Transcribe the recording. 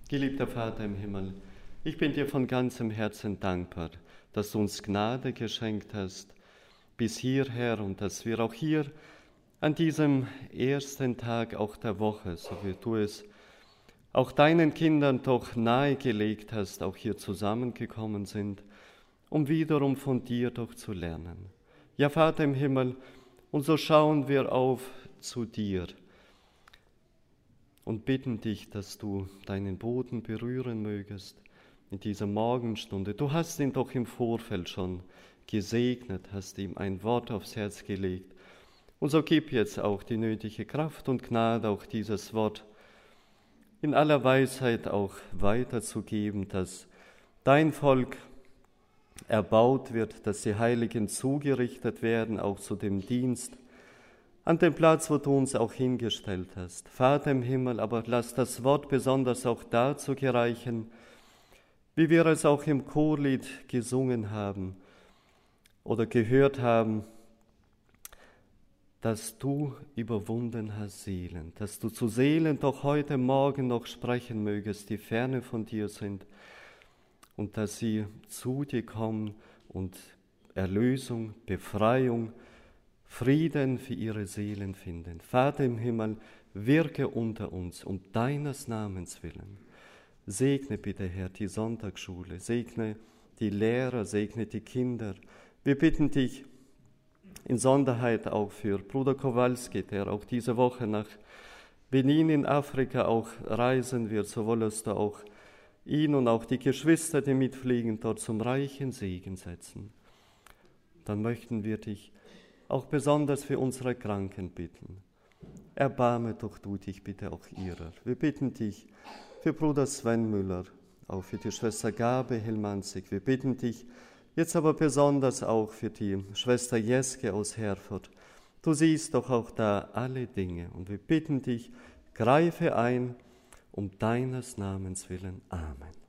Geliebter Vater im Himmel, ich bin dir von ganzem Herzen dankbar, dass du uns Gnade geschenkt hast bis hierher und dass wir auch hier an diesem ersten Tag auch der Woche, so wie du es auch deinen Kindern doch nahegelegt hast, auch hier zusammengekommen sind, um wiederum von dir doch zu lernen. Ja, Vater im Himmel, und so schauen wir auf zu dir und bitten dich, dass du deinen Boden berühren mögest in dieser Morgenstunde. Du hast ihn doch im Vorfeld schon gesegnet, hast ihm ein Wort aufs Herz gelegt. Und so gib jetzt auch die nötige Kraft und Gnade, auch dieses Wort in aller Weisheit auch weiterzugeben, dass dein Volk erbaut wird, dass die Heiligen zugerichtet werden, auch zu dem Dienst, an dem Platz, wo du uns auch hingestellt hast. Vater im Himmel, aber lass das Wort besonders auch dazu gereichen, wie wir es auch im Chorlied gesungen haben oder gehört haben, dass du überwunden hast Seelen, dass du zu Seelen doch heute Morgen noch sprechen mögest, die ferne von dir sind, und dass sie zu dir kommen und Erlösung, Befreiung, Frieden für ihre Seelen finden. Vater im Himmel, wirke unter uns um deines Namens willen. Segne bitte, Herr, die Sonntagsschule, segne die Lehrer, segne die Kinder. Wir bitten dich in Sonderheit auch für Bruder Kowalski, der auch diese Woche nach Benin in Afrika auch reisen wird, so wollest du auch ihn und auch die Geschwister, die mitfliegen, dort zum reichen Segen setzen. Dann möchten wir dich auch besonders für unsere Kranken bitten. Erbarme doch du dich bitte auch ihrer. Wir bitten dich für Bruder Sven Müller, auch für die Schwester Gabe Hillmanzig. Wir bitten dich jetzt aber besonders auch für die Schwester Jeske aus Herford. Du siehst doch auch da alle Dinge und wir bitten dich, greife ein, um deines Namens willen. Amen.